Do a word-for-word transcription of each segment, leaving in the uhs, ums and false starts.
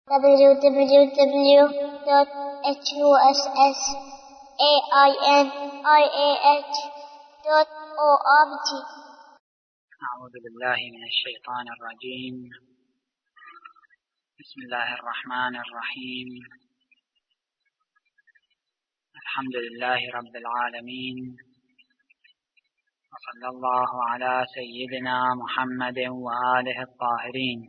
w w w dot huss ainih dot org. أعوذ بالله من الشيطان الرجيم. بسم الله الرحمن الرحيم. الحمد لله رب العالمين، وصلى الله على سيدنا محمد وآله الطاهرين.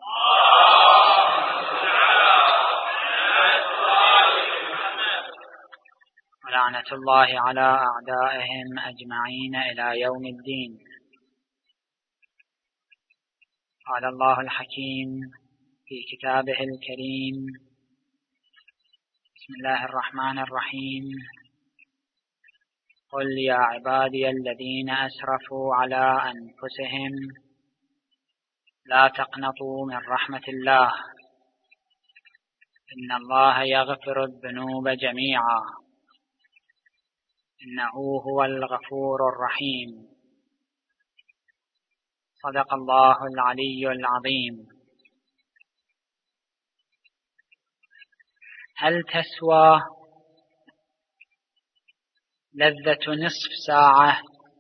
ولعنة الله على أعدائهم أجمعين إلى يوم الدين. قال الله الحكيم في كتابه الكريم: بسم الله الرحمن الرحيم. قل يا عبادي الذين أسرفوا على أنفسهم لا تقنطوا من رحمة الله إن الله يغفر الذنوب جميعا إنه هو الغفور الرحيم. صدق الله العلي العظيم. هل تسوى لذة نصف ساعة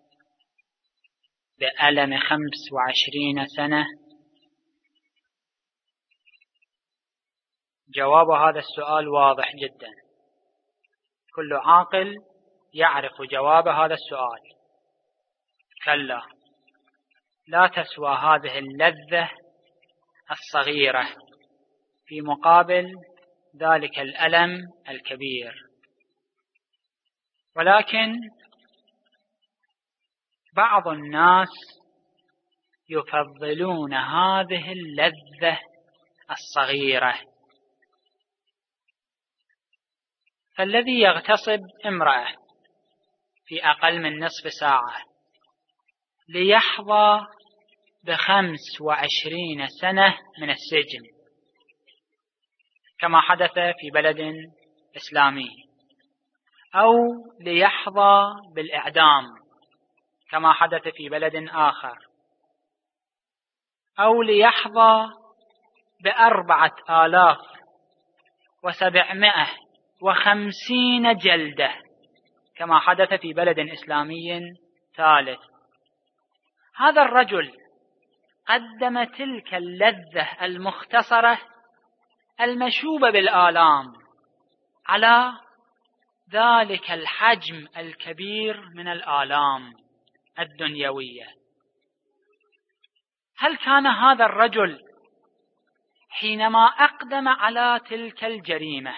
بألم خمس وعشرين سنة؟ جواب هذا السؤال واضح جدا، كل عاقل يعرف جواب هذا السؤال. كلا، لا تسوى هذه اللذة الصغيرة في مقابل ذلك الألم الكبير. ولكن بعض الناس يفضلون هذه اللذة الصغيرة، فالذي يغتصب امرأة في أقل من نصف ساعة ليحظى بخمس وعشرين سنة من السجن كما حدث في بلد إسلامي، أو ليحظى بالإعدام كما حدث في بلد آخر، أو ليحظى بأربعة آلاف وسبعمائة وخمسين جلدة كما حدث في بلد إسلامي ثالث. هذا الرجل قدم تلك اللذة المختصرة المشوبة بالآلام على ذلك الحجم الكبير من الآلام الدنيوية. هل كان هذا الرجل حينما أقدم على تلك الجريمة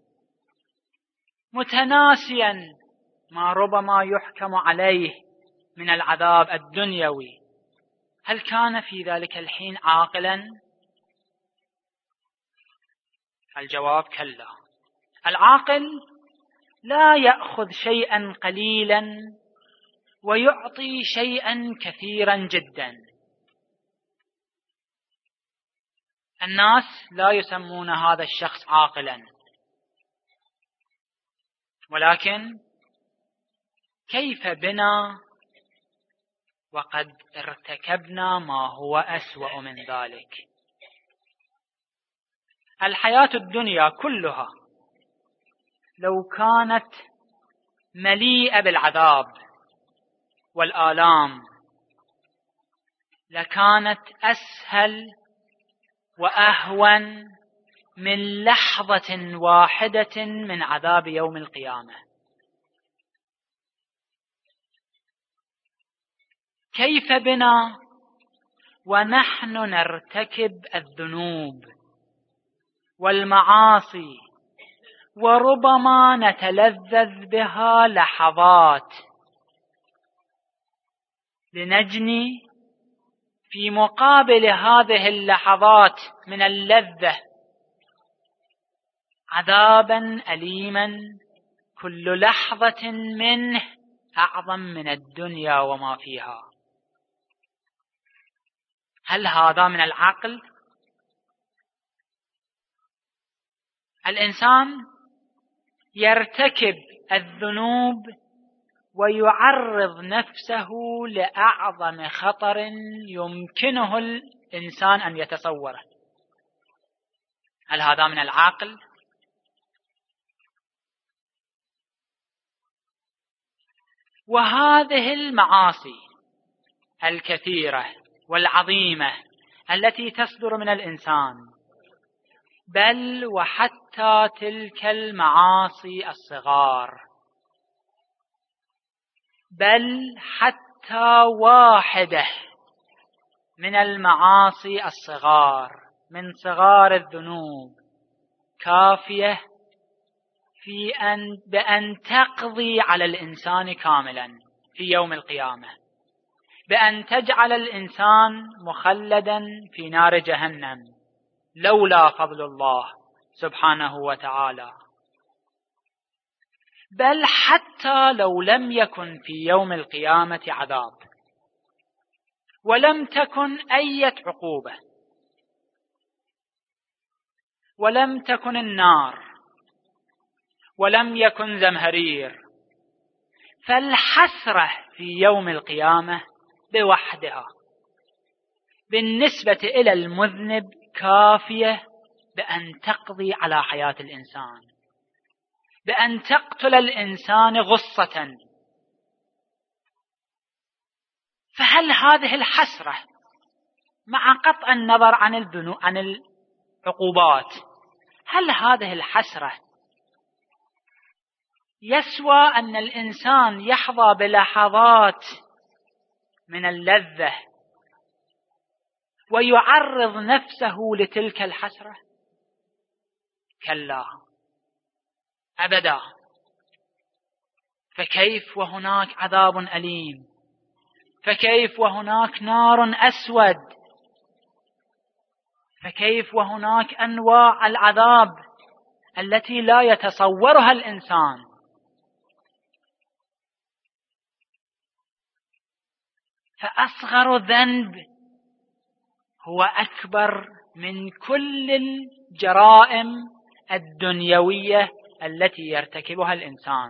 متناسيا ما ربما يحكم عليه من العذاب الدنيوي، هل كان في ذلك الحين عاقلا؟ الجواب كلا. العاقل لا يأخذ شيئا قليلا ويعطي شيئا كثيرا جدا. الناس لا يسمون هذا الشخص عاقلا، ولكن كيف بنا وقد ارتكبنا ما هو أسوأ من ذلك؟ الحياة الدنيا كلها لو كانت مليئة بالعذاب والآلام لكانت أسهل وأهون من لحظة واحدة من عذاب يوم القيامة. كيف بنا ونحن نرتكب الذنوب والمعاصي وربما نتلذذ بها لحظات لنجني في مقابل هذه اللحظات من اللذة عذابا أليما كل لحظة منه أعظم من الدنيا وما فيها؟ هل هذا من العقل؟ الإنسان يرتكب الذنوب ويعرض نفسه لأعظم خطر يمكنه الإنسان أن يتصوره. هل هذا من العقل؟ وهذه المعاصي الكثيرة والعظيمة التي تصدر من الإنسان، بل وحتى تلك المعاصي الصغار، بل حتى واحدة من المعاصي الصغار من صغار الذنوب كافية في أن بأن تقضي على الإنسان كاملا في يوم القيامة، بأن تجعل الإنسان مخلدا في نار جهنم لولا فضل الله سبحانه وتعالى. بل حتى لو لم يكن في يوم القيامة عذاب، ولم تكن أي عقوبة، ولم تكن النار، ولم يكن زمهرير، فالحسرة في يوم القيامة بوحدها بالنسبة إلى المذنب كافية بأن تقضي على حياة الإنسان، بأن تقتل الإنسان غصة. فهل هذه الحسرة مع قطع النظر عن الذنوب عن العقوبات، هل هذه الحسرة يسوى أن الإنسان يحظى بلحظات من اللذة ويعرض نفسه لتلك الحسرة؟ كلا أبدا. فكيف وهناك عذاب أليم، فكيف وهناك نار أسود، فكيف وهناك أنواع العذاب التي لا يتصورها الإنسان. فأصغر ذنب هو أكبر من كل الجرائم الدنيوية التي يرتكبها الإنسان.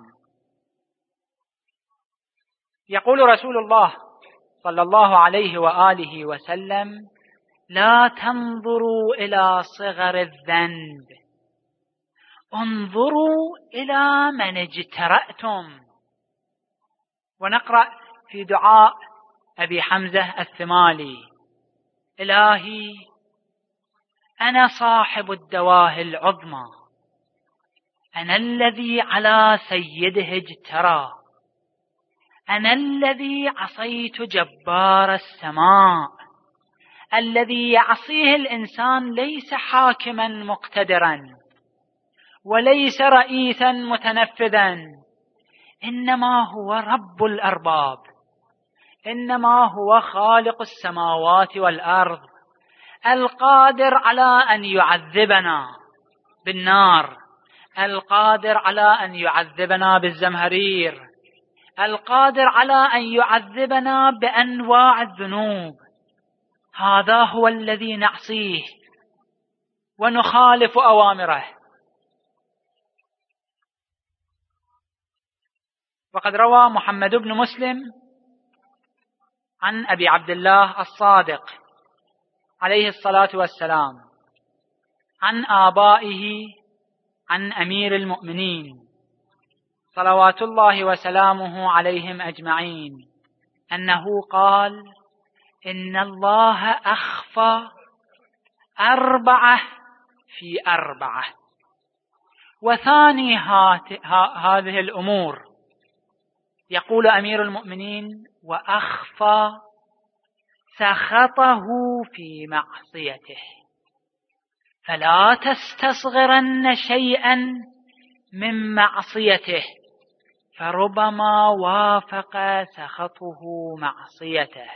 يقول رسول الله صلى الله عليه وآله وسلم: لا تنظروا إلى صغر الذنب، انظروا إلى من اجترأتم. ونقرأ في دعاء أبي حمزة الثمالي: إلهي أنا صاحب الدواه العظمى، أنا الذي على سيده اجترى، أنا الذي عصيت جبار السماء. الذي يعصيه الإنسان ليس حاكما مقتدرا وليس رئيسا متنفذا، إنما هو رب الأرباب، إنما هو خالق السماوات والأرض، القادر على أن يعذبنا بالنار، القادر على أن يعذبنا بالزمهرير، القادر على أن يعذبنا بأنواع الذنوب. هذا هو الذي نعصيه ونخالف أوامره. وقد روى محمد بن مسلم عن أبي عبد الله الصادق عليه الصلاة والسلام عن آبائه عن أمير المؤمنين صلوات الله وسلامه عليهم أجمعين أنه قال: إن الله أخفى أربعة في أربعة، وثاني هذه الأمور يقول أمير المؤمنين: وأخفى سخطه في معصيته، فلا تستصغرن شيئا من معصيته، فربما وافق سخطه معصيته.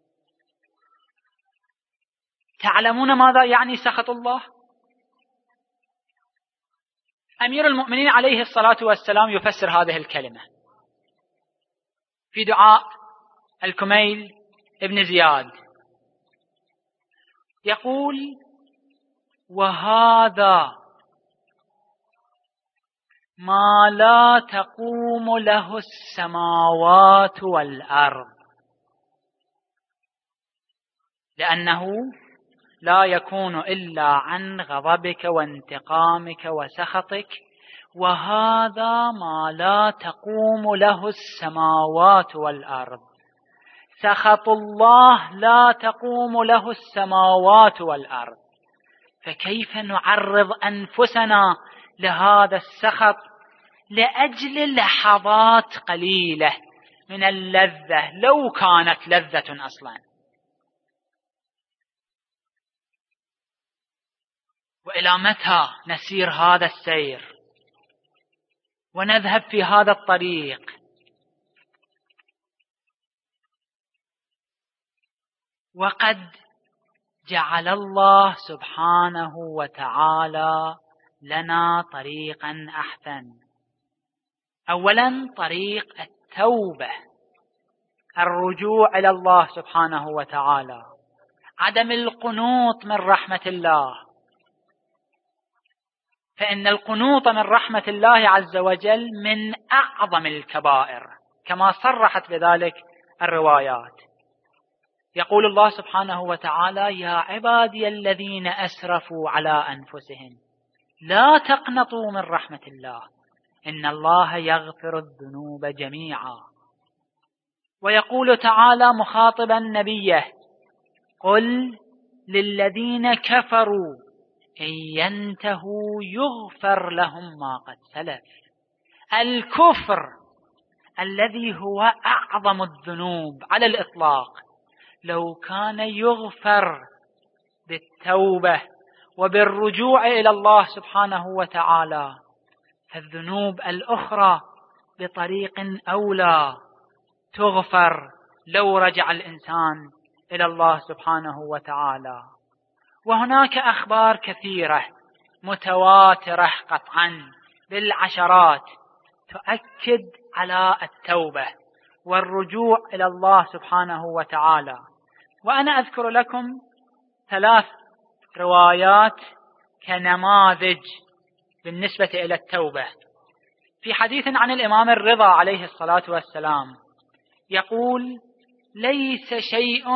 تعلمون ماذا يعني سخط الله؟ أمير المؤمنين عليه الصلاة والسلام يفسر هذه الكلمة في دعاء الكميل ابن زياد، يقول: وهذا ما لا تقوم له السماوات والأرض، لأنه لا يكون إلا عن غضبك وانتقامك وسخطك، وهذا ما لا تقوم له السماوات والأرض. سخط الله لا تقوم له السماوات والأرض، فكيف نعرض أنفسنا لهذا السخط لأجل لحظات قليلة من اللذة، لو كانت لذة أصلا؟ وإلى متى نسير هذا السير ونذهب في هذا الطريق؟ وقد جعل الله سبحانه وتعالى لنا طريقا أحسن. أولا طريق التوبة، الرجوع إلى الله سبحانه وتعالى، عدم القنوط من رحمة الله، فإن القنوط من رحمة الله عز وجل من أعظم الكبائر كما صرحت بذلك الروايات. يقول الله سبحانه وتعالى: يا عبادي الذين أسرفوا على أنفسهم لا تقنطوا من رحمة الله إن الله يغفر الذنوب جميعا. ويقول تعالى مخاطبا نبيه: قل للذين كفروا إن ينتهوا يغفر لهم ما قد سلف. الكفر الذي هو أعظم الذنوب على الإطلاق لو كان يغفر بالتوبة وبالرجوع إلى الله سبحانه وتعالى، فالذنوب الأخرى بطريق أولى تغفر لو رجع الإنسان إلى الله سبحانه وتعالى. وهناك أخبار كثيرة متواترة قطعا بالعشرات تؤكد على التوبة والرجوع إلى الله سبحانه وتعالى. وأنا أذكر لكم ثلاث روايات كنماذج بالنسبة إلى التوبة. في حديث عن الإمام الرضا عليه الصلاة والسلام يقول: ليس شيء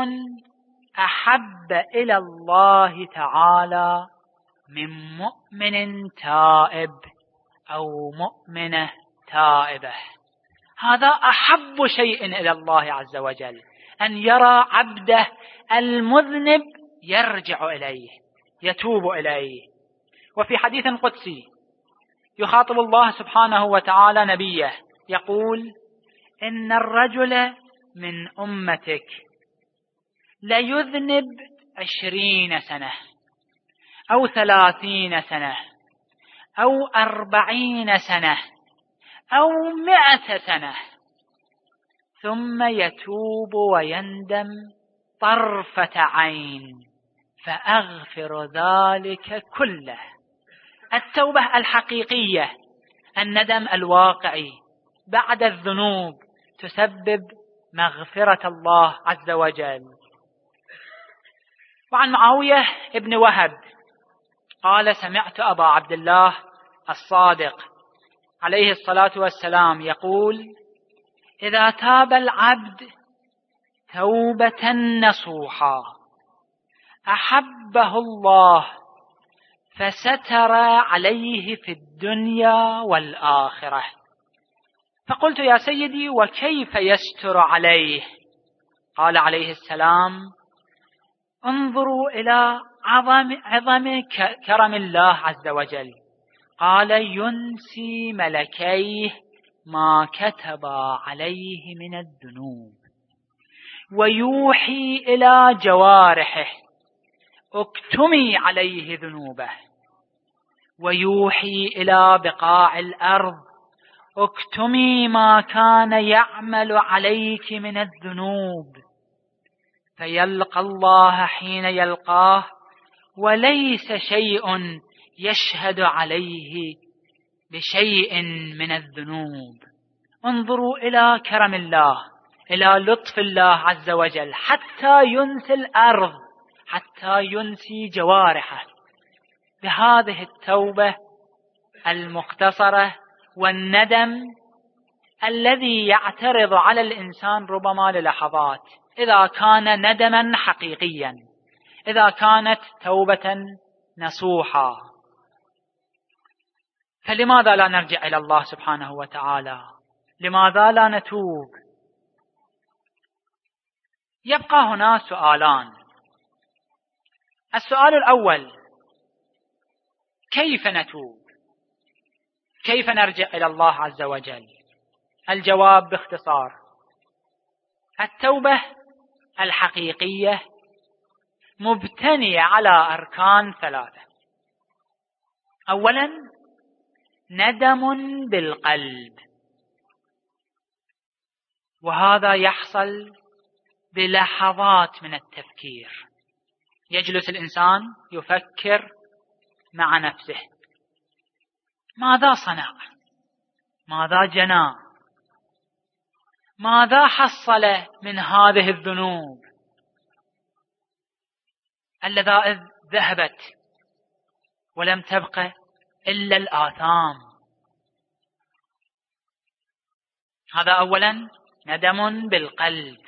أحب إلى الله تعالى من مؤمن تائب أو مؤمنة تائبة. هذا أحب شيء إلى الله عز وجل، أن يرى عبده المذنب يرجع إليه يتوب إليه. وفي حديث قدسي يخاطب الله سبحانه وتعالى نبيه يقول: إن الرجل من أمتك ليذنب عشرين سنة أو ثلاثين سنة أو أربعين سنة أو مئة سنة ثم يتوب ويندم طرفة عين فأغفر ذلك كله. التوبة الحقيقية، الندم الواقعي بعد الذنوب، تسبب مغفرة الله عز وجل. وعن معاوية ابن وهب قال: سمعت أبا عبد الله الصادق عليه الصلاة والسلام يقول: إذا تاب العبد توبة نصوحا أحبه الله فستر عليه في الدنيا والآخرة. فقلت: يا سيدي وكيف يستر عليه؟ قال عليه السلام: انظروا إلى عظم, عظم كرم الله عز وجل. قال: ينسي ملكيه ما كتب عليه من الذنوب ويوحي إلى جوارحه اكتمي عليه ذنوبه، ويوحي إلى بقاع الأرض اكتمي ما كان يعمل عليك من الذنوب، فيلقى الله حين يلقاه وليس شيء يشهد عليه بشيء من الذنوب. انظروا إلى كرم الله، إلى لطف الله عز وجل، حتى ينسي الأرض، حتى ينسي جوارحه. بهذه التوبة المختصرة والندم الذي يعترض على الإنسان ربما للحظات، إذا كان ندما حقيقيا، إذا كانت توبة نصوحة. فلماذا لا نرجع إلى الله سبحانه وتعالى؟ لماذا لا نتوب؟ يبقى هنا سؤالان. السؤال الأول: كيف نتوب؟ كيف نرجع إلى الله عز وجل؟ الجواب باختصار: التوبة الحقيقية مبتنية على أركان ثلاثة. أولا، ندم بالقلب، وهذا يحصل بلحظات من التفكير. يجلس الإنسان يفكر مع نفسه: ماذا صنع؟ ماذا جنى؟ ماذا حصل من هذه الذنوب التي ذهبت ولم تبق إلا الآثام؟ هذا أولا ندم بالقلب.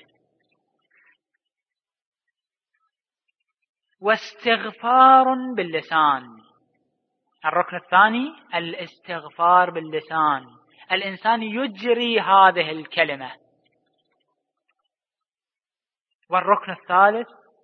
واستغفار باللسان. الركن الثاني الاستغفار باللسان، الإنسان يجري هذه الكلمة. والركن الثالث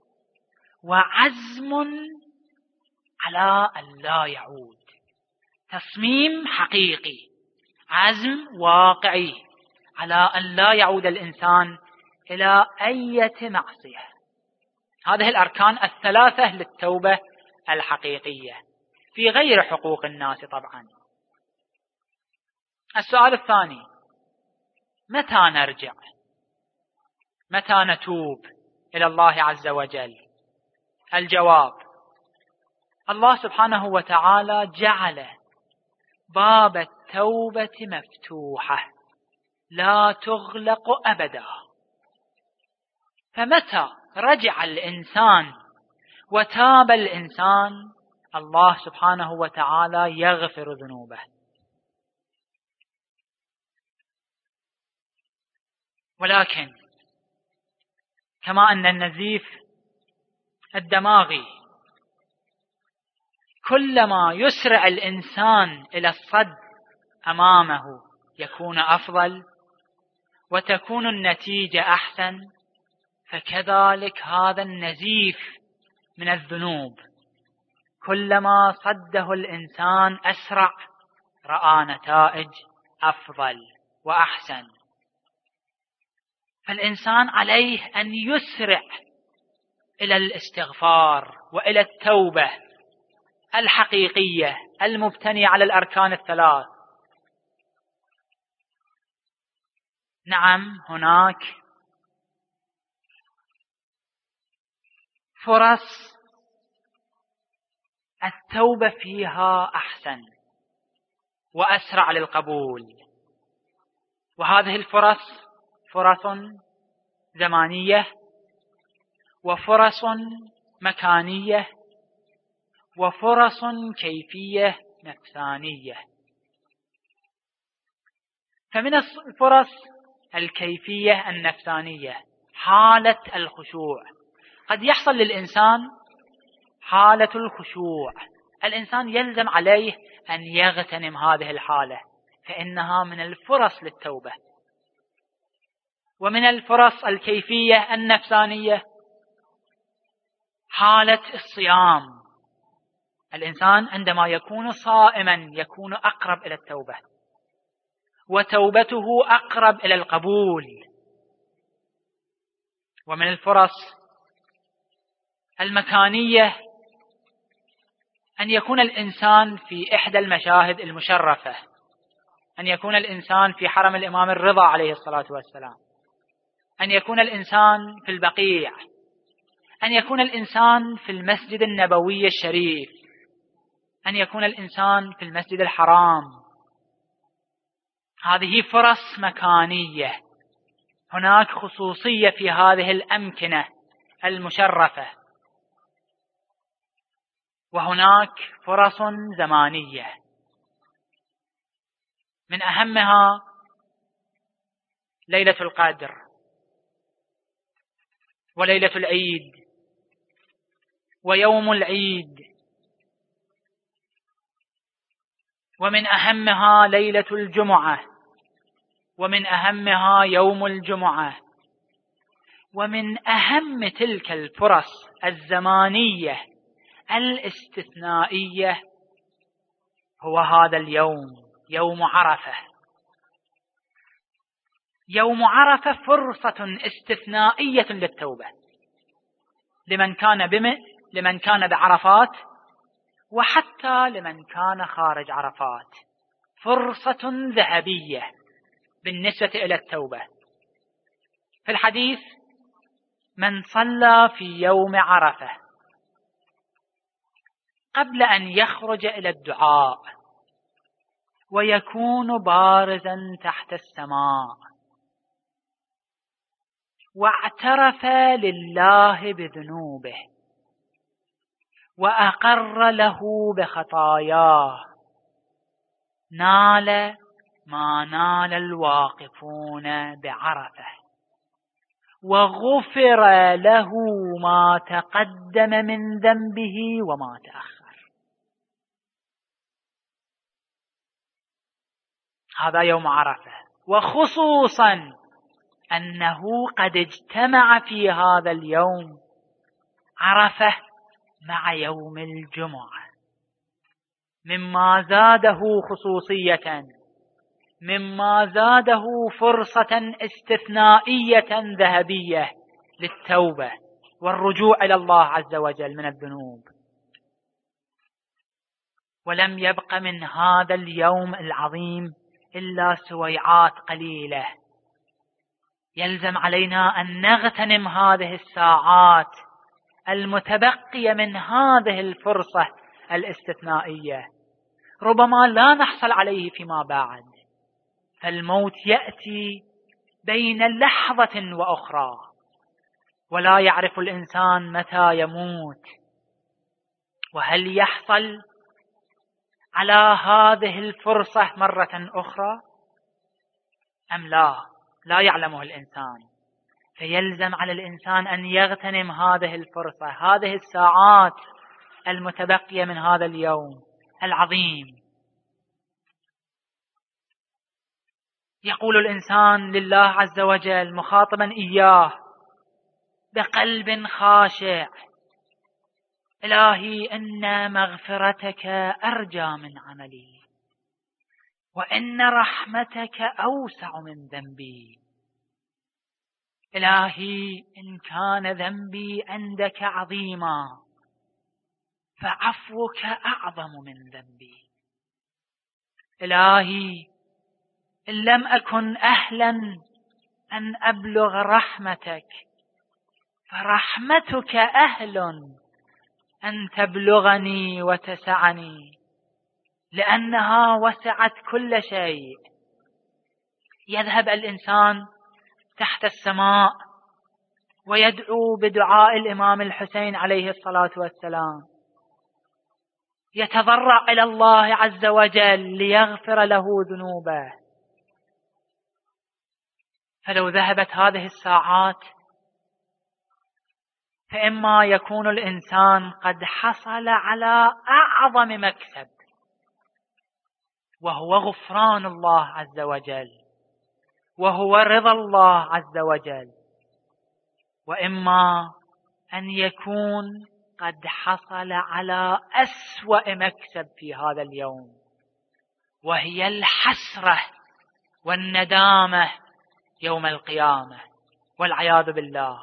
وعزم على أن لا يعود، تصميم حقيقي، عزم واقعي على أن لا يعود الإنسان إلى أي معصية. هذه الأركان الثلاثة للتوبة الحقيقية في غير حقوق الناس طبعا. السؤال الثاني: متى نرجع؟ متى نتوب إلى الله عز وجل؟ الجواب: الله سبحانه وتعالى جعل باب التوبة مفتوحة لا تغلق أبدا. فمتى رجع الإنسان وتاب الإنسان، الله سبحانه وتعالى يغفر ذنوبه. ولكن كما أن النزيف الدماغي كلما يسرع الإنسان إلى الصد أمامه يكون أفضل وتكون النتيجة أحسن، فكذلك هذا النزيف من الذنوب كلما صده الإنسان أسرع رأى نتائج أفضل وأحسن. فالإنسان عليه أن يسرع إلى الاستغفار وإلى التوبة الحقيقية المبتنية على الأركان الثلاث. نعم، هناك فرص التوبة فيها أحسن وأسرع للقبول، وهذه الفرص فرص زمانية وفرص مكانية وفرص كيفية نفسانية. فمن الفرص الكيفية النفسانية حالة الخشوع. قد يحصل للإنسان حالة الخشوع، الإنسان يلزم عليه أن يغتنم هذه الحالة، فإنها من الفرص للتوبة. ومن الفرص الكيفية النفسانية حالة الصيام. الإنسان عندما يكون صائما يكون أقرب إلى التوبة، وتوبته أقرب إلى القبول. ومن الفرص المكانية أن يكون الإنسان في إحدى المشاهد المشرفة، أن يكون الإنسان في حرم الإمام الرضا عليه الصلاة والسلام، أن يكون الإنسان في البقيع، أن يكون الإنسان في المسجد النبوي الشريف، أن يكون الإنسان في المسجد الحرام. هذه فرص مكانية، هناك خصوصية في هذه الأمكنة المشرفة. وهناك فرص زمانية، من أهمها ليلة القدر وليلة العيد ويوم العيد، ومن أهمها ليلة الجمعة، ومن أهمها يوم الجمعة، ومن أهم تلك الفرص الزمانية الاستثنائية هو هذا اليوم، يوم عرفة. يوم عرفة فرصة استثنائية للتوبة لمن كان بم... لمن كان بعرفات، وحتى لمن كان خارج عرفات، فرصة ذهبية بالنسبة إلى التوبة. في الحديث: من صلى في يوم عرفة قبل أن يخرج إلى الدعاء ويكون بارزا تحت السماء واعترف لله بذنوبه وأقر له بخطاياه، نال ما نال الواقفون بعرفة، وغفر له ما تقدم من ذنبه وما تأخر. هذا يوم عرفة، وخصوصا أنه قد اجتمع في هذا اليوم عرفة مع يوم الجمعة، مما زاده خصوصية، مما زاده فرصة استثنائية ذهبية للتوبة والرجوع إلى الله عز وجل من الذنوب. ولم يبق من هذا اليوم العظيم إلا سويعات قليلة. يلزم علينا أن نغتنم هذه الساعات المتبقية من هذه الفرصة الاستثنائية، ربما لا نحصل عليه فيما بعد، فالموت يأتي بين لحظة وأخرى، ولا يعرف الإنسان متى يموت. وهل يحصل على هذه الفرصة مرة أخرى أم لا؟ لا يعلمه الإنسان. فيلزم على الإنسان أن يغتنم هذه الفرصة، هذه الساعات المتبقية من هذا اليوم العظيم. يقول الإنسان لله عز وجل مخاطبا إياه بقلب خاشع: إلهي إن مغفرتك أرجى من عملي، وإن رحمتك أوسع من ذنبي. إلهي إن كان ذنبي عندك عظيما فعفوك أعظم من ذنبي. إلهي إن لم أكن أهلا أن أبلغ رحمتك فرحمتك أهل أن تبلغني وتسعني، لأنها وسعت كل شيء. يذهب الإنسان تحت السماء ويدعو بدعاء الإمام الحسين عليه الصلاة والسلام، يتضرع إلى الله عز وجل ليغفر له ذنوبه. فلو ذهبت هذه الساعات فإما يكون الإنسان قد حصل على أعظم مكسب، وهو غفران الله عز وجل، وهو رضا الله عز وجل، وإما أن يكون قد حصل على أسوأ مكسب في هذا اليوم، وهي الحسرة والندامة يوم القيامة والعياذ بالله.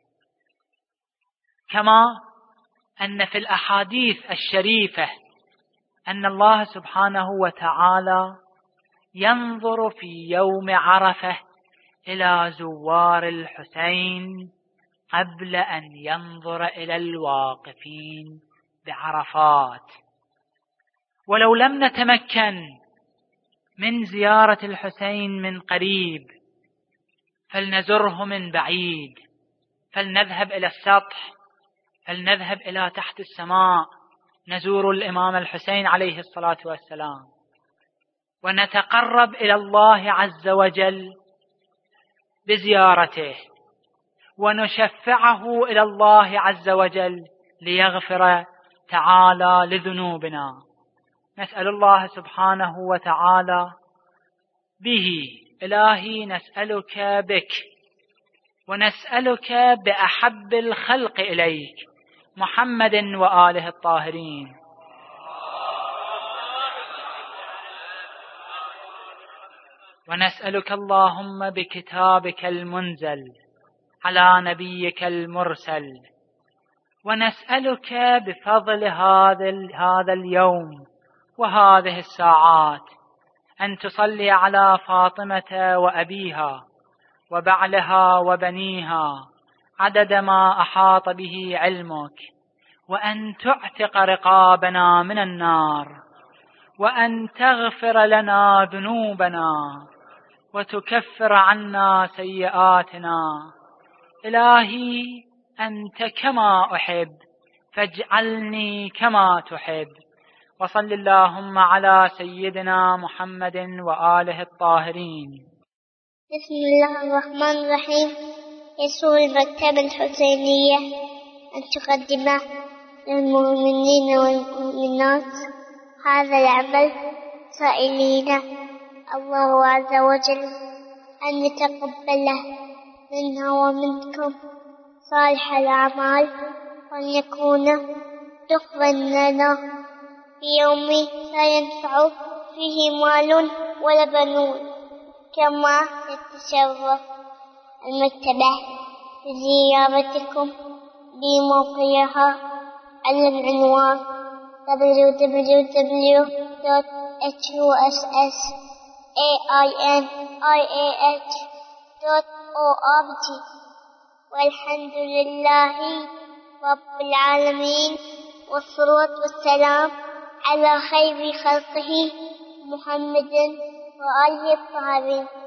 كما أن في الأحاديث الشريفة أن الله سبحانه وتعالى ينظر في يوم عرفة إلى زوار الحسين قبل أن ينظر إلى الواقفين بعرفات. ولو لم نتمكن من زيارة الحسين من قريب فلنزره من بعيد، فلنذهب إلى السطح، فلنذهب إلى تحت السماء، نزور الإمام الحسين عليه الصلاة والسلام، ونتقرب إلى الله عز وجل بزيارته، ونشفعه إلى الله عز وجل ليغفر تعالى لذنوبنا. نسأل الله سبحانه وتعالى به، إلهي نسألك بك، ونسألك بأحب الخلق إليك محمد وآله الطاهرين، ونسألك اللهم بكتابك المنزل على نبيك المرسل، ونسألك بفضل هذا هذا اليوم وهذه الساعات أن تصلي على فاطمة وأبيها وبعلها وبنيها عدد ما أحاط به علمك، وأن تعتق رقابنا من النار، وأن تغفر لنا ذنوبنا وتكفر عنا سيئاتنا. إلهي أنت كما أحب فاجعلني كما تحب. وصل اللهم على سيدنا محمد وآله الطاهرين. بسم الله الرحمن الرحيم. يسر المكتبة الحسينية أن تقدم للمؤمنين والمؤمنات هذا العمل، سائلين الله عز وجل أن يتقبله منا ومنكم صالح الأعمال، وأن يكون دخلا لنا في يوم لا ينفع فيه مال ولا بنون. كما تتشرف المكتبة بزيارتكم بموقعها على العنوان دبليو دبليو دبليو دوت إتش يو إس إس إيه آي إم آي إيه إتش دوت أو آر جي. والحمد لله رب العالمين، والصلاة والسلام على خير خلقه محمد وآله الطاهرين.